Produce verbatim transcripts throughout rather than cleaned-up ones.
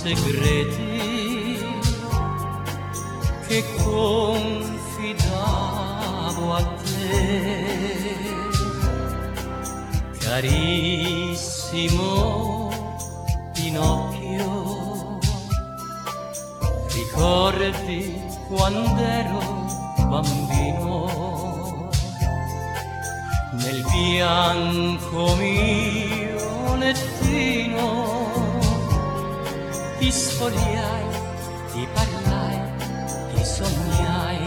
segreti che confidavo a te. Carissimo Pinocchio, ricordi quand'ero bambino, nel bianco mio lettino ti sfogliai, ti parlai, ti sognai.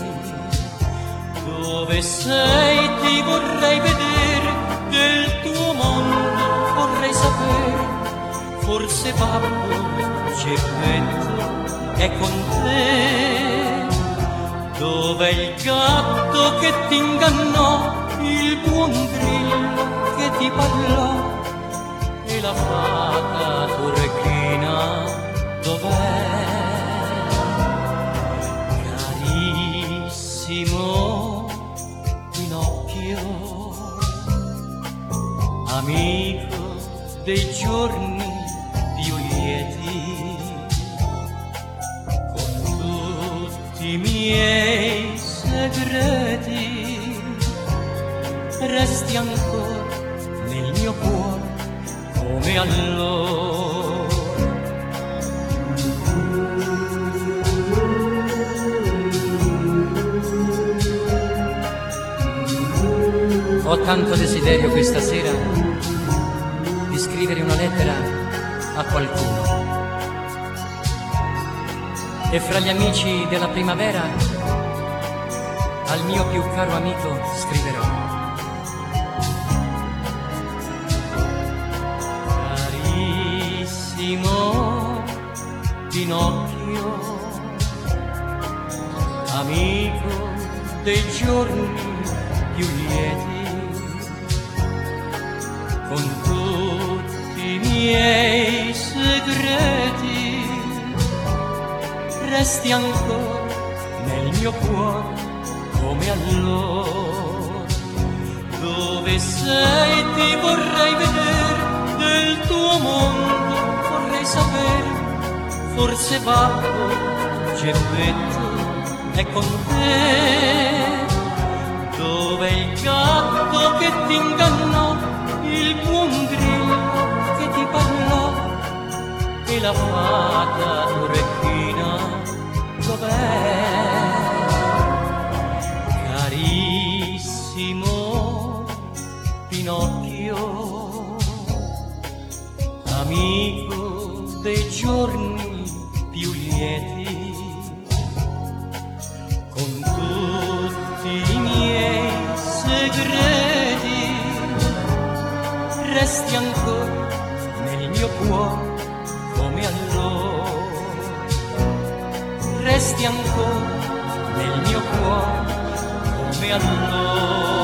Dove sei ti vorrei vedere, del tuo mondo vorrei sapere. Forse babbo Geppetto è con te. Dov'è il gatto che ti ingannò, il buon grillo che ti parlò, e la fata turchina dov'è? Carissimo Pinocchio, amico dei giorni più lieti, con tutti i miei segreti resti ancora nel mio cuore come allora. Ho tanto desiderio questa sera di scrivere una lettera a qualcuno, e fra gli amici della primavera al mio più caro amico scriverò. Carissimo Pinocchio, amico dei giorni più lieti, con tutti i miei segreti resti ancora nel mio cuore come allora. Dove sei ti vorrei vedere, del tuo mondo vorrei sapere. Forse babbo Geppetto è con te. Dov'è il gatto che ti ingannò, il buon grillo che ti parlò, e la fata turchina dov'è? Carissimo Pinocchio, amico dei giorni più lieti, con tutti i miei segreti resti ancora nel mio cuore come allora. Resti ancora nel mio cuore come allora.